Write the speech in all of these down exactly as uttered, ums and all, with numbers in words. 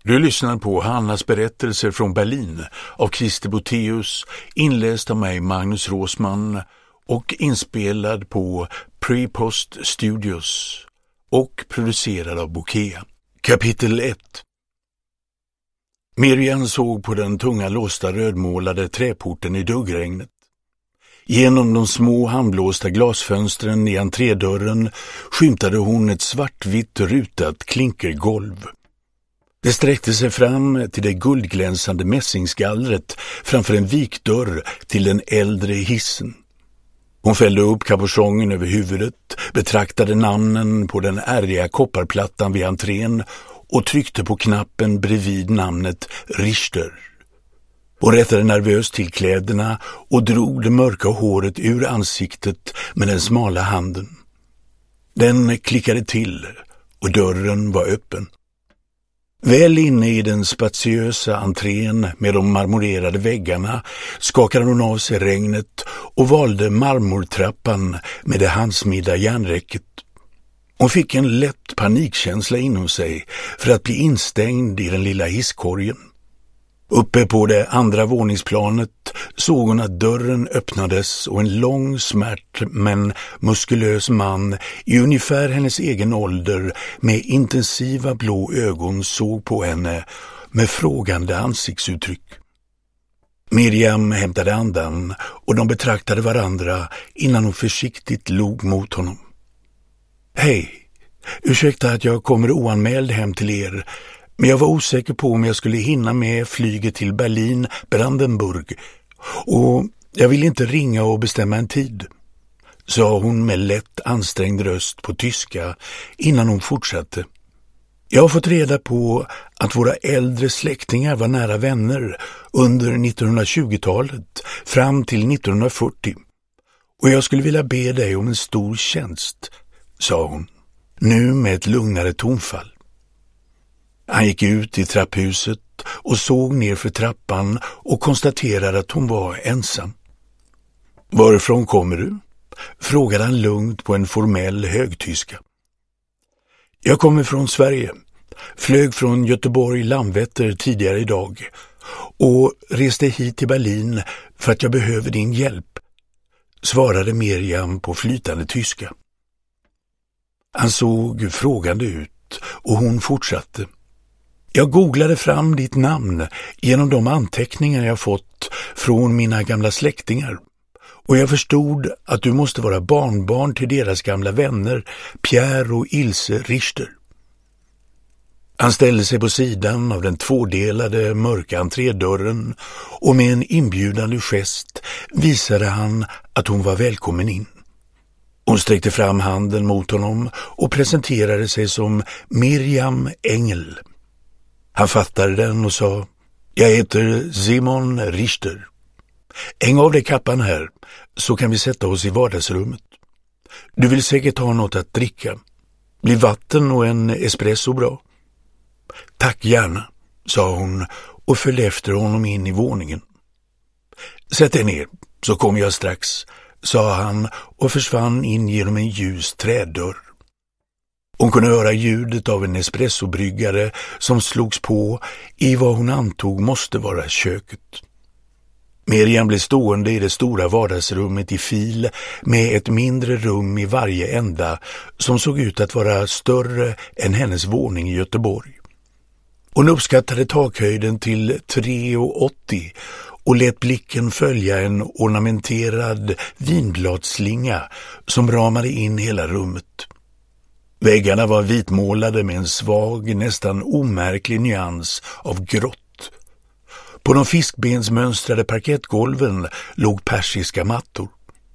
Du lyssnar på Hannas berättelser från Berlin av Christer Boteus, inläst av mig Magnus Råsman och inspelad på Prepost Studios och producerad av Bokea. Kapitel ett. Miriam såg på den tunga låsta rödmålade träporten i duggregnet. Genom de små handblåsta glasfönstren i entrédörren skymtade hon ett svartvitt rutat klinkergolv. Det sträckte sig fram till det guldglänsande mässingsgallret framför en vikdörr till den äldre hissen. Hon fällde upp kapuschongen över huvudet, betraktade namnen på den ärriga kopparplattan vid entrén och tryckte på knappen bredvid namnet Richter. Hon rättade nervöst till kläderna och drog det mörka håret ur ansiktet med den smala handen. Den klickade till och dörren var öppen. Väl inne i den spatiösa entrén med de marmorerade väggarna skakade hon av sig regnet och valde marmortrappan med det handsmidda järnräcket. Hon fick en lätt panikkänsla inom sig för att bli instängd i den lilla hisskorgen. Uppe på det andra våningsplanet såg hon att dörren öppnades och en lång, smärt men muskulös man i ungefär hennes egen ålder med intensiva blå ögon såg på henne med frågande ansiktsuttryck. Miriam hämtade andan och de betraktade varandra innan hon försiktigt log mot honom. Hej, ursäkta att jag kommer oanmäld hem till er. Men jag var osäker på om jag skulle hinna med flyget till Berlin, Brandenburg. Och jag ville inte ringa och bestämma en tid, sa hon med lätt ansträngd röst på tyska innan hon fortsatte. Jag har fått reda på att våra äldre släktingar var nära vänner under nittonhundratjugotalet fram till nittonhundrafyrtio. Och jag skulle vilja be dig om en stor tjänst, sa hon, nu med ett lugnare tonfall. Han gick ut i trapphuset och såg ner för trappan och konstaterade att hon var ensam. Varifrån kommer du? Frågade han lugnt på en formell högtyska. Jag kommer från Sverige, flög från Göteborg Landvetter tidigare idag och reste hit till Berlin för att jag behöver din hjälp, svarade Miriam på flytande tyska. Han såg frågande ut och hon fortsatte. Jag googlade fram ditt namn genom de anteckningar jag fått från mina gamla släktingar och jag förstod att du måste vara barnbarn till deras gamla vänner Pierre och Ilse Richter. Han ställde sig på sidan av den tvådelade mörka entrédörren och med en inbjudande gest visade han att hon var välkommen in. Hon sträckte fram handen mot honom och presenterade sig som Miriam Engel. Han fattade den och sa, jag heter Simon Richter. Häng av dig kappan här så kan vi sätta oss i vardagsrummet. Du vill säkert ha något att dricka. Blir vatten och en espresso bra? Tack gärna, sa hon och följde efter honom in i våningen. Sätt dig ner så kommer jag strax, sa han och försvann in genom en ljus trädörr. Hon kunde höra ljudet av en espressobryggare som slogs på i vad hon antog måste vara köket. Miriam blev stående i det stora vardagsrummet i fil med ett mindre rum i varje ända som såg ut att vara större än hennes våning i Göteborg. Hon uppskattade takhöjden till tre komma åttio och lät blicken följa en ornamenterad vinbladslinga som ramade in hela rummet. Väggarna var vitmålade med en svag, nästan omärklig nyans av grått. På de fiskbensmönstrade parkettgolven låg persiska mattor.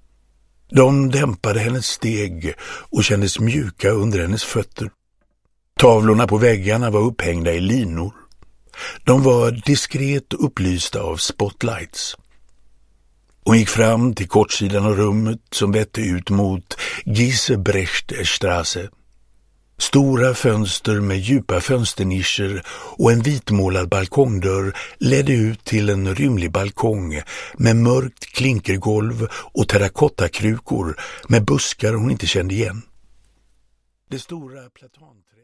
De dämpade hennes steg och kändes mjuka under hennes fötter. Tavlorna på väggarna var upphängda i linor. De var diskret upplysta av spotlights. Hon gick fram till kortsidan av rummet som vette ut mot Giesebrechtstraße. Stora fönster med djupa fönsternischer och en vitmålad balkongdörr ledde ut till en rymlig balkong med mörkt klinkergolv och terrakottakrukor med buskar hon inte kände igen. Det stora platanträdet